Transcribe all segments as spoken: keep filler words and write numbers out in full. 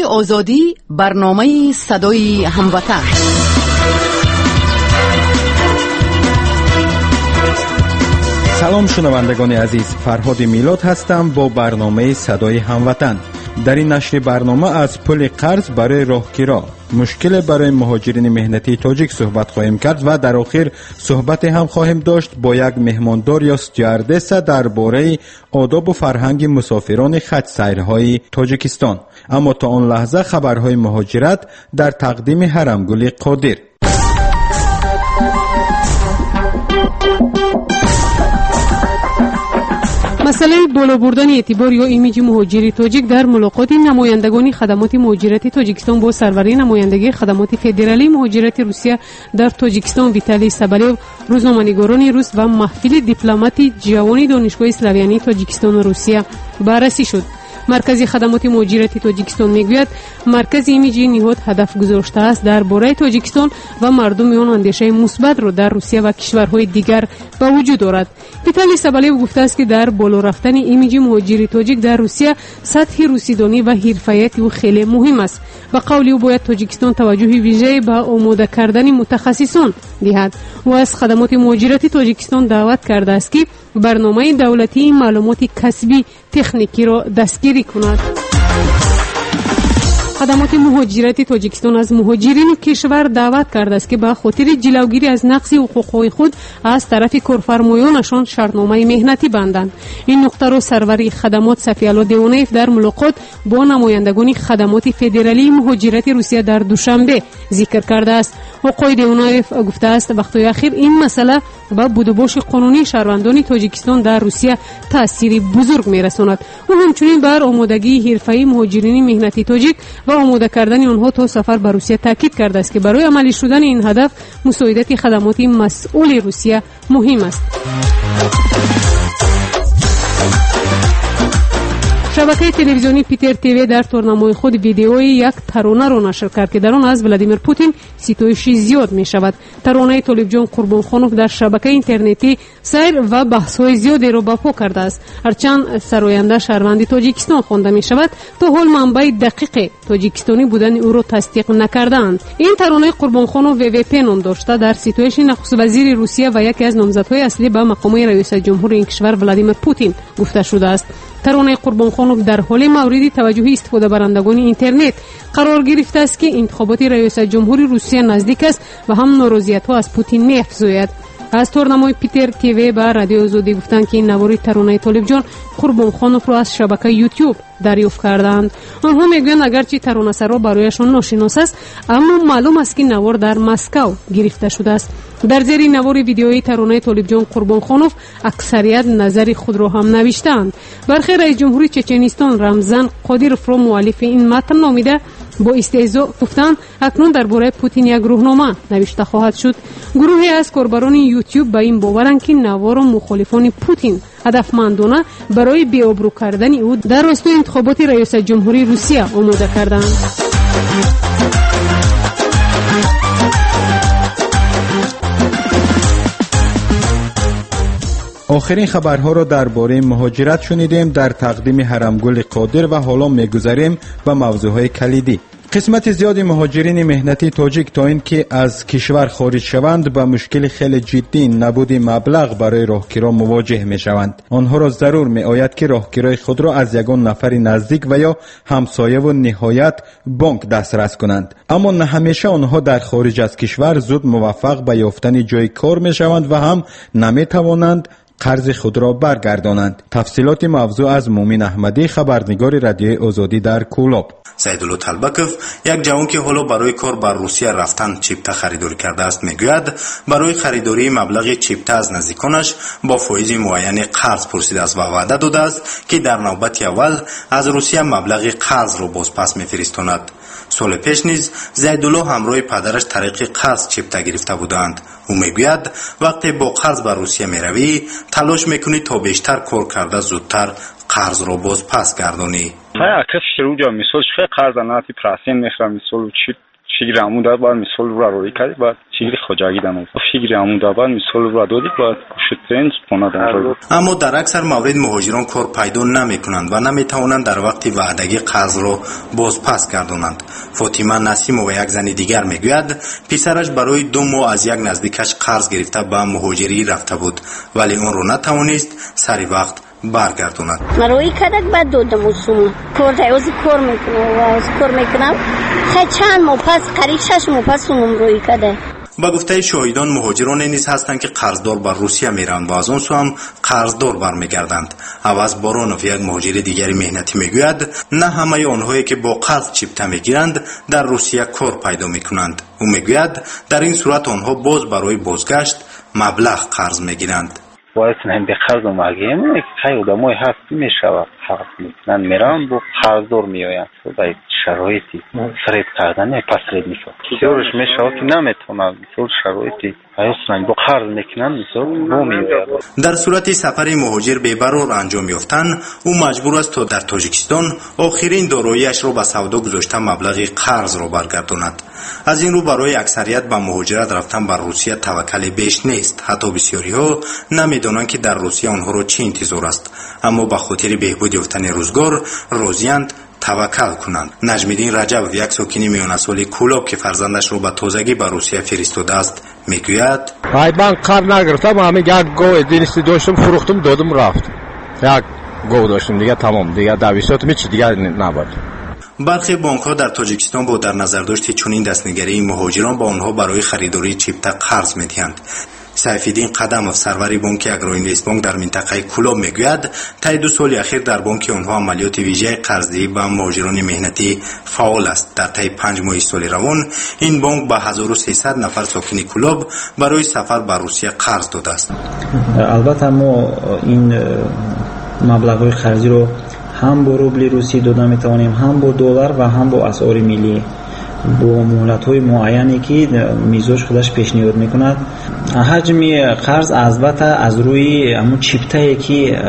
آزادی، برنامه صدای هموطن. سلام شنوندگان عزیز، فرهاد میلاد هستم با برنامه صدای هموطن. در این نشر برنامه از پل قرض برای راهگیرا، مشکل برای مهاجرین مهنتی تاجیک صحبت خواهیم کرد و در آخر صحبت هم خواهیم داشت با یک مهماندار یا استیوردس درباره آداب و فرهنگ مسافران خط سیرهای تاجیکستان. اما تا آن لحظه خبرهای مهاجرت در تقدیم هرمگل قادر. مسئله بالا بردن اعتبار یا ایمیج مهاجری تاجیک در ملاقات نمایندگان خدمات مهاجرت تاجیکستان با سرور نمایندگی خدمات فدرالی مهاجرت روسیه در تاجیکستان ویتالی سابلیو، روزنامه‌نگاران روس و محفل دیپلمات جوان دانشگاه اسلاویانی تاجیکستان و روسیه بررسی شد. مرکز خدمات مهاجرت تاجیکستان میگوید مرکز ایمیج نهاد هدف گذاشته است درباره تاجیکستان و مردم آن اندیشه مثبت را در روسیه و کشورهای دیگر به وجود دارد. ویتالی سابلیو گفته است که در بالا رفتن ایمیج مهاجری تاجیک در روسیه سطح روسیدانی و حرفه‌ایت او خیلی مهم است. به قول او باید تاجیکستان توجه ویژه‌ای به آماده کردن متخصصان دهد. او از خدمات مهاجرت تاجیکستان دعوت کرده است که برنامه دولتی معلومات کسبی تکنیکی را دستگیری کند. خدمات مهاجرت تاجیکستان از مهاجرین کشور دعوت کرده است که به خاطر جلوگیری از نقض حقوقهای خود از طرف کارفرمایانشان شرطنامه مهنتی بندند. این نقطه را سرور خدمات صفی‌الله دیونیف در ملاقات با نمایندگان خدمات فدرالی مهاجرت روسیه در دوشنبه ذکر کرده است. آقای دیونیف گفته است وقتی اخیر این مسئله به بودوباش قانونی شهروندان تاجیکستان در روسیه تأثیر بزرگ می‌رساند. او همچنین بر آمادگی حرفه‌ای مهاجرین مهنتی تاجیک و آماده کردن آنها تا سفر به روسیه تاکید کرده است که برای عملی شدن این هدف مساعدت خدمات مسئول روسیه مهم است. شبکه تلویزیونی پیتر تیوی در تورنمای خود ویدیوی یک ترانه را نشر کرد که در آن از ولادیمیر پوتین ستایش زیاد می شود. ترانه طالب جان قربانخانوف در شبکه اینترنتی سیر و بحث‌های زیادی را برپا کرده است. هرچند سراینده شهروند تاجیکستان خوانده می شود، تا حال منبع دقیق تاجیکستانی بودن او را تصدیق نکردند. این ترانه قربانخانوف وی وی پی نام داشته در ستایش نخست وزیر روسیه و یکی از نامزدهای اصلی به مقام رئیس جمهور این کشور ولادیمیر پوتین گفته شده است. ترانه قربانخانوف در حال مورد توجه استفاده برندگان اینترنت قرار گرفته است که انتخابات رئیس جمهور روسیه نزدیک است و هم ناراضیت‌ها از پوتین می‌افزاید. از تورنمای پیتر تیوی به رادیو آزادی گفتند که این نوار ترانه طالب جان قربانخانوف را از شبکه یوتیوب دریافت کردند. آنها میگویند اگرچه ترانه‌سرا برایشان ناشناس است، اما معلوم است که نوار در مسکو گرفته شده است. در زیر نوار ویدیویی ترانه طالب جان قربانخانوف اکثریت نظر خود را هم نوشتند. برخی رئیس جمهوری چچنستان رمزان قادیروف را مؤلف این متن نامیده با استهزا گفتند اکنون درباره پوتین یک روزنامه نوشته خواهد شد. گروهی از کاربران یوتیوب به این باورند که نوار مخالفان پوتین هدفمندانه برای بی‌آبرو کردن او در راستای انتخابات رئیس جمهوری روسیه آماده کردند. آخرین خبرها را درباره مهاجرت شنیدیم در تقدیم هرمگل قادر و حالا می‌گذریم به موضوعهای کلیدی. قسمت زیادی مهاجرین مهنتی تاجیک تا اینکه از کشور خارج شوند با مشکل خیلی جدی نبود مبلغ برای راهگیرا مواجه می شوند. آنها را ضرور می آید که راهگیرای خود را از یگان نفر نزدیک و یا همسایه و نهایت بانک دسترس کنند. اما نه همیشه آنها در خارج از کشور زود موفق به یافتن جای کار می شوند و هم نمی توانند قرض خود را برگردانند. تفصیلات موضوع از مومن احمدی، خبرنگار رادیوی آزادی در کولاب. سیدالله طلبکوف، یک جوان که حالا برای کار بر روسیه رفتن چیپتا خریداری کرده است، میگوید برای خریداری مبلغ چیپتا از نزدیکانش با فایز معین قرض پرسیده است و وعده داده است که در نوبت اول از روسیه مبلغ قرض را بازپس میفرستاند. سال پیش نیز زیدالله همراه پدرش طریق قرض چیپتا گرفته بودند. او میگوید وقتی با قرض به روسیه میروی تلاش میکنی تا بیشتر کار کرده زودتر قرض رو باز پس گردونی. های اکف شروع جا میسول چه قرض ناتی پراسین میخرم میسول چی فکر همون داد باید مثال رو روی کردی باید چیزی خواجگی دانم فکر همون داد باید مثال رو دادی باید شترنج پونا دارد. اما در اکثر موارد مهاجران کار پیدا نمیکنند و نمیتوانند در وقت وعدگی قرض را بازپس گردانند. فاطمه نسیم و یک زن دیگر میگوید پسرش برای دو ماه از یک نزدیکش قرض گرفته به مهاجری رفته بود ولی اون را نتوانست سری وقت برگرداند. روی کدک بعد دو دموسوم کار دیوزی کار میکنم و از کار میکنم خیلی چند ماه پس قریب شش ماه پس اونم روی کدک. با گفته شاهدان مهاجران نیز هستند که قرضدار بر روسیه میروند و از آن سو هم قرضدار برمیگردند. عوض بارانوف یک مهاجر دیگری مهنتی میگوید نه همه آنهایی که با قرض چیپته میگیرند در روسیه کار پیدا میکنند. او میگوید در این صورت آنها باز برای بازگشت مبلغ قرض میگیرند. باید نمی به قرض اومدیم خیلی آدمای هست میشود قرض میکنن میرن با قرضدار میآیند باید شرایطی فرید کردن پسرید میشود بسیارش میشود که نمیتونن بسیار شرایطی اصلا با قرض میکنن بسیار رو میآید. در صورت سفر مهاجر بی‌قرار انجام یافتن او مجبور است تا در تاجیکستان آخرین دارایی‌اش را به سودا گذاشته مبلغ قرض را برگرداند. از این رو برای اکثریت به مهاجرت رفتن بر روسیه توکل بیش نیست. حتی بسیاری ها نمیدانند که در روسیه آنها را چه انتظار است، اما به خاطر بهبود یافتن روزگار راضی‌اند توکل کنند. نجم‌الدین رجب یک ساکن میان سالی کولاب که فرزندش را به تازگی به روسیه فرستاده است میگوید من قرض نگرفتم، همین یک گاو دینستی داشتم فروختم دادم رفت. یک گاو داشتم دیگه تمام دیگه دویستم چی دیگه نبود. برخی بانک‌ها در تاجیکستان با در نظر داشت چنین دستنگری مهاجران با آنها برای خریداری چیپتا قرض می‌دهند. سیف‌الدین قدمов سروری بانک اگروینوست بانک در منطقه کولاب میگوید طی دو سال اخیر در بانک آنها عملیات ویژه قرضدهی به مهاجران مهنتی فعال است. در طی پنج ماه سال روان این بانک به هزار و سیصد نفر ساکن کولاب برای سفر به روسیه قرض داده است. البته ما این مبلغ‌های قرضی رو هم با روبل روسی داده میتوانیم، هم با دلار و هم با اسعار ملی با مهلت‌های معینی که میزوش خودش پیشنهاد میکند. حجم قرض البته از روی همون چیپتایی که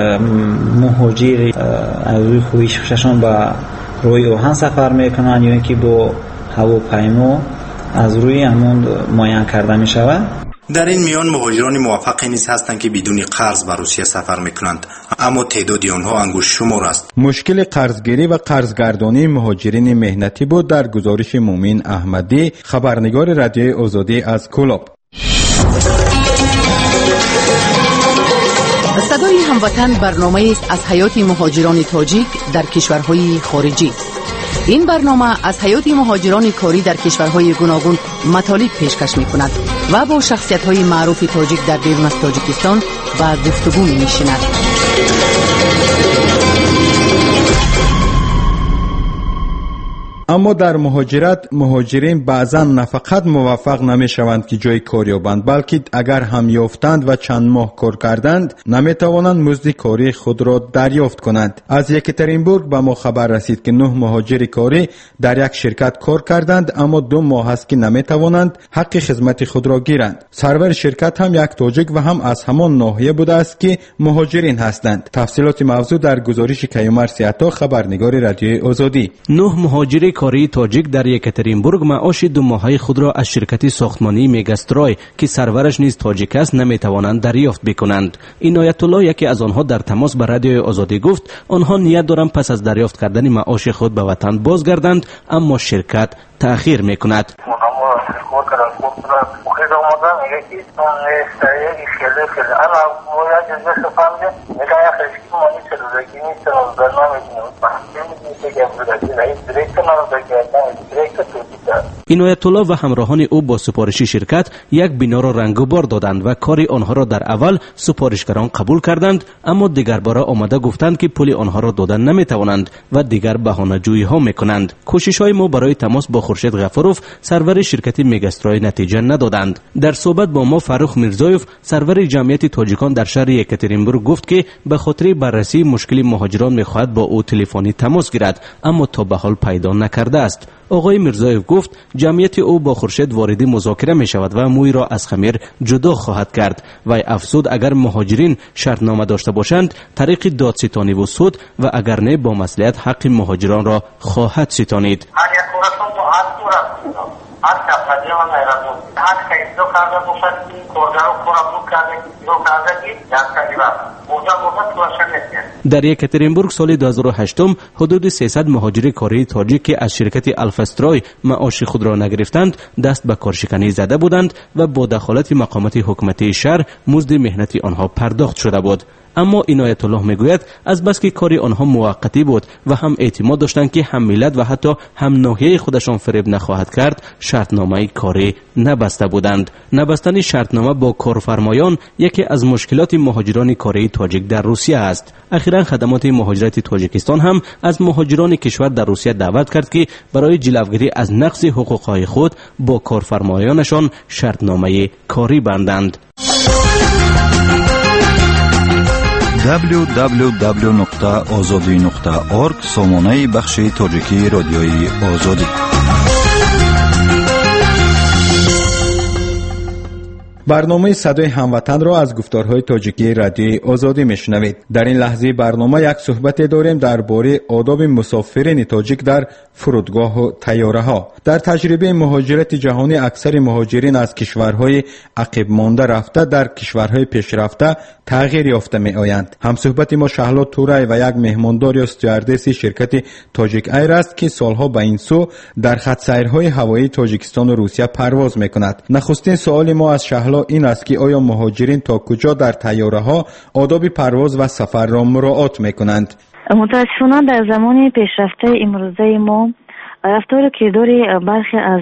مهاجر از روی خویششان به روی اوهان سفر میکنن یا اینکه با هواپیما از روی همون معین کرده میشود. در این میان مهاجران موفق نیز هستند که بدون قرض به روسیه سفر میکنند، اما تعداد آنها انگشت شمار است. مشکل قرضگیری و قرضگردانی مهاجرین مهنتی بود در گزارش مومن احمدی، خبرنگار رادیوی آزادی از کولاب. صدای هموطن برنامه است از حیات مهاجران تاجیک در کشورهای خارجی. این برنامه از حیات مهاجران کاری در کشورهای گوناگون مطالب پیشکش می‌کند و با شخصیت‌های معروف تاجیک در بیرون از تاجیکستان با گفتگو می‌نشیند. اما در مهاجرت مهاجرین بعضا نه فقط موفق نمی شوند که جای کار یابند، بلکه اگر هم یافتند و چند ماه کار کردند نمی توانند مزد کاری خود را دریافت کنند. از یکترینبورگ به ما خبر رسید که نه مهاجر کاری در یک شرکت کار کردند اما دو ماه است که نمی توانند حق خدمت خود را گیرند. سرور شرکت هم یک تاجیک و هم از همان ناحیه بوده است که مهاجرین هستند. تفصیلات موضوع در گزارش کیومرث عطا، خبرنگار رادیوی آزادی. نه مهاجر کاری تاجیک در یکترینبورگ معاش دو ماهه خود را از شرکت ساختمانی میگاسترای که سرورش نیز تاجیک است نمیتوانند دریافت بکنند. اینایت الله یکی از آنها در تماس با رادیوی آزادی گفت آنها نیت دارند پس از دریافت کردن معاش خود به وطن بازگردند، اما شرکت تأخیر میکند. اینایت الله و همراهان او با سفارشی شرکت یک بنا را رنگ و بار دادند و کار آنها را در اول سفارشگران قبول کردند، اما دیگر باره آمده گفتند که پول آنها را دادن نمیتوانند و دیگر بهانه جویی ها میکنند. کوشش های ما برای تماس با خورشید غفاروف سرور شرکت میگاسترای نتیجه ندادند. در صحبت با ما فاروق میرزایف سرور جمعیت تاجیکان در شهر یکترینبورگ گفت که به خاطر بررسی مشکل مهاجران میخواهد با او تلفنی تماس گیرد، اما تا به حال پیدا نکرده است. آقای میرزایف گفت جمعیت او با خورشید واردی مذاکره می شود و موی را از خمیر جدا خواهد کرد و افزود اگر مهاجرین شرطنامه داشته باشند طریق دادستانی و سود و اگر نه با مصلحت حق مهاجران را خواهد ستانید. از کفنی من ایران هر کسی دو کرده باشد کارگر رو کارم دو کرده دو کرده که یک کلیوه موجه موجه توشن نسید. در یکاترینبورگ سال دو هزار و هشت حدود سیصد مهاجر کاری تاجیک که از شرکت الفاسترای معاش خود را نگرفتند دست به کارشکنی زده بودند و با دخالت مقامات حکومتی شهر مزد مهنت آنها پرداخت شده بود. اما عنایت الله میگوید از بس که کاری آنها موقتی بود و هم اعتماد داشتند که هم ملت و حتی هم ناحیه خودشان فریب نخواهد کرد شرطنامه کاری نبسته بودند. نبستن شرطنامه با کارفرمایان یکی از مشکلات مهاجران کاری تاجیک در روسیه است. اخیراً خدمات مهاجرت تاجیکستان هم از مهاجران کشور در روسیه دعوت کرد که برای جلوگیری از نقض حقوقهای خود با کارفرمایانشان شرطنامه کاری بندند. دبلیو دبلیو دبلیو نقطه آزادی نقطه اورگ سامانه بخش تاجیکی رادیوی آزادی. برنامه صدای هموطن را از گفتارهای تاجیکی رادیوی آزادی میشنوید. در این لحظه برنامه یک صحبت داریم درباره آداب مسافرین تاجیک در فرودگاه و طیاره ها. در تجربه مهاجرت جهانی اکثر مهاجرین از کشورهای عقب مانده رفته در کشورهای پیشرفته تغییر یافته می آیند. همصحبت ما شهلا تورای و یک مهماندار یا استیواردس شرکت تاجیک ایر است که سالها به این سو در خط سیرهای هوایی تاجیکستان و روسیه پرواز می کند. نخستین سوال ما از شهلا این است که آیا مهاجرین تا کجا در طیاره ها آداب پرواز و سفر را مراعات می کنند؟ متاسفانه در زمان پیشرفته امروزه ما رفتار و کردار برخی از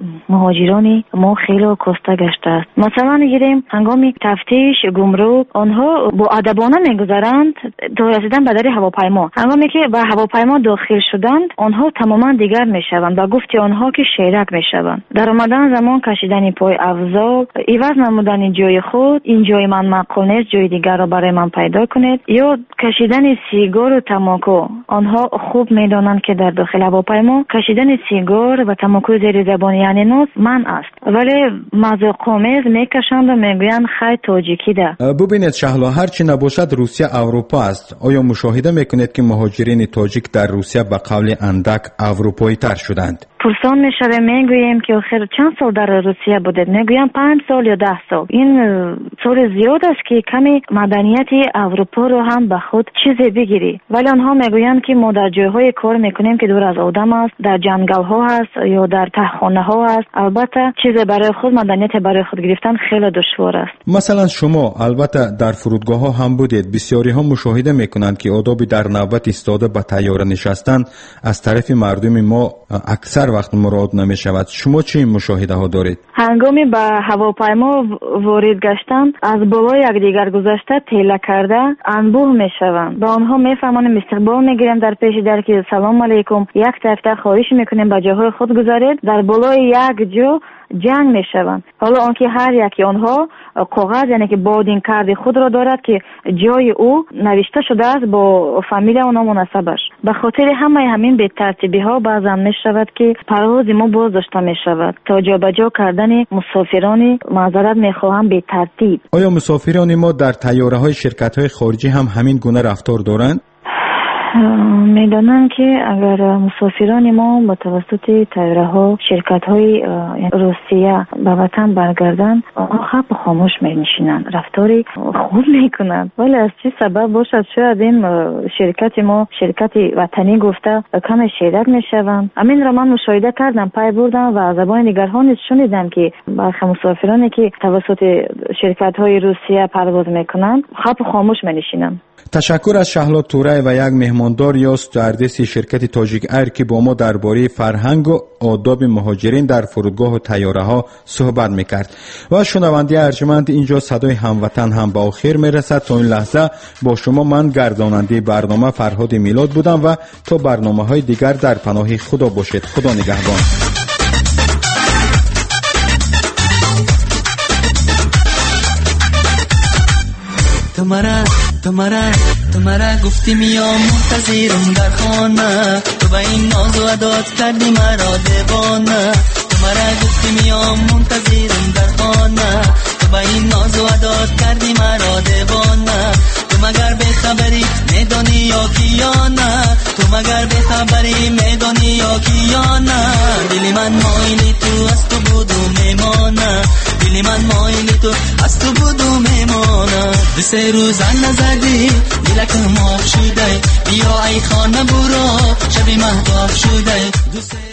مهاجران ما خیلی کاسته گشته است. مثلا میگیریم هنگام تفتیش گمرک آنها با ادبانه میگذرند تا رسیدن به در هواپیما. هنگامی که به هواپیما داخل شدند آنها تماما دیگر میشوند و گفتی آنها که شیرک میشوند. در آمدن زمان کشیدن پای افضل، عوض نمودن جای خود، این جای من معقول نیست جای دیگر را برای من پیدا کنید، یا کشیدن سیگار و تماکو. آنها خوب میدانند که در داخل هواپیما کشیدن سیگار و تماکو زیر زبان یعنی نوز من است، ولی مذاق‌آمیز میکشند و میگویند خیلی تاجیکی ده. ببینید شهلا، هرچی نباشد روسیه اروپا است. آیا مشاهده میکنید که مهاجرین تاجیک در روسیه به قول اندک اروپایی تر شدند؟ پرسان میشوه میگوییم که آخر چند سال در روسیه بودید؟ میگویم پنج سال یا ده سال. این سال زیاد است که کمی مدنیت اروپا رو هم به خود چیزی بگیری، ولی آنها میگویند که ما در جایهای کار میکنیم که دور از آدم است، در جنگل ها هست یا در تهخانه ها هست. البته چیز برای خود مدنیت برای خود گرفتن خیلی دشوار است. مثلا شما البته در فرودگاه ها هم بودید، بسیاری ها مشاهده میکنند که آدابی در نوبت ایستاده به طیاره نشستن از طرف مردم ما اکثر وقت مراعات نمی شود. شما چه مشاهده ها دارید؟ هنگامی به هواپیما وارد گشتن از بالای یکدیگر گذشته تیله کرده انبوه می شوند. به آنها می فهمانیم استقبال می گیریم در پیش در که سلام علیکم، یک تک خواهش میکنیم به جاهای خود گذارید. در بالای یک جا جنگ می شوند. حالا آنکه هر یکی آنها کاغذ یعنی که بادین کارد خود را دارد که جای او نوشته شده است با فامیل و نام و نسبش. به خاطر همه همین به ترتیبی ها بعضا می شود که پرواز ما باز داشته می شود تا جابجا کردن مسافران معذرت می خواهم به ترتیب. آیا مسافران ما در طیاره های شرکت های خارجی هم همین گونه رفتار دارند؟ میدانم که اگر مسافران ما با توسط طیاره ها شرکت های روسیه به وطن برگردن آنها خب خاموش می نشینند، رفتاری خوب میکنند، ولی از چه سبب باشد شاید این شرکت ما شرکت وطنی گفته کم شیرت می شوند. امین را من مشاهده کردم، پای بردم و زبان دیگرها نیز شنیدم که برخی مسافرانی که توسط شرکت های روسیه پرواز میکنند خب خاموش می نشینند. تشکر از شهلا تورای و یک مهماندار یا استیواردس شرکت تاجیک ایر که با ما درباره فرهنگ و آداب مهاجرین در فرودگاه و طیاره ها صحبت میکرد. و شنونده ارجمند، اینجا صدای هموطن هم به آخر میرسد. تا این لحظه با شما من گرداننده برنامه فرهاد میلاد بودم و تا برنامه های دیگر در پناه خدا باشید. خدا نگهبان. تو مرا تو مرا تو مرا گفتی میام منتظرم در خانه، تو با این ناز و عدات کردی مرا دیوانه. تو مرا گفتی میام منتظرم در خانه، تو با این ناز و عدات کردی مرا دیوانه. تو مگر به خبری میدانی یا کیا نه، تو مگر به خبری میدانی یا کیا نه. دل من مایلی تو است تو از تو بود و میماند دو سه روز نزدی دلکم آب شده بیا ای خانه برو شبی مهتاب شده دو سه